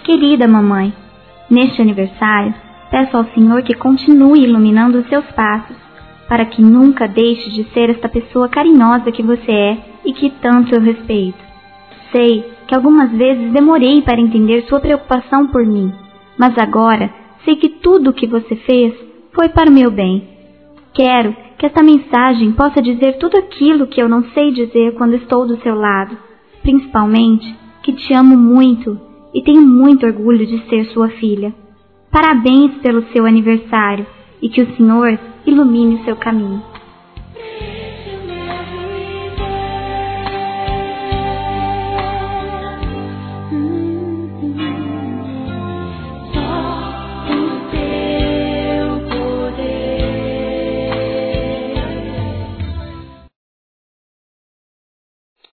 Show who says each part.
Speaker 1: Querida mamãe, neste aniversário, peço ao Senhor que continue iluminando os seus passos, para que nunca deixe de ser esta pessoa carinhosa que você é e que tanto eu respeito. Sei que algumas vezes demorei para entender sua preocupação por mim, mas agora sei que tudo o que você fez foi para o meu bem. Quero que esta mensagem possa dizer tudo aquilo que eu não sei dizer quando estou do seu lado, principalmente que te amo muito e tenho muito orgulho de ser sua filha. Parabéns pelo seu aniversário e que o Senhor ilumine o seu caminho.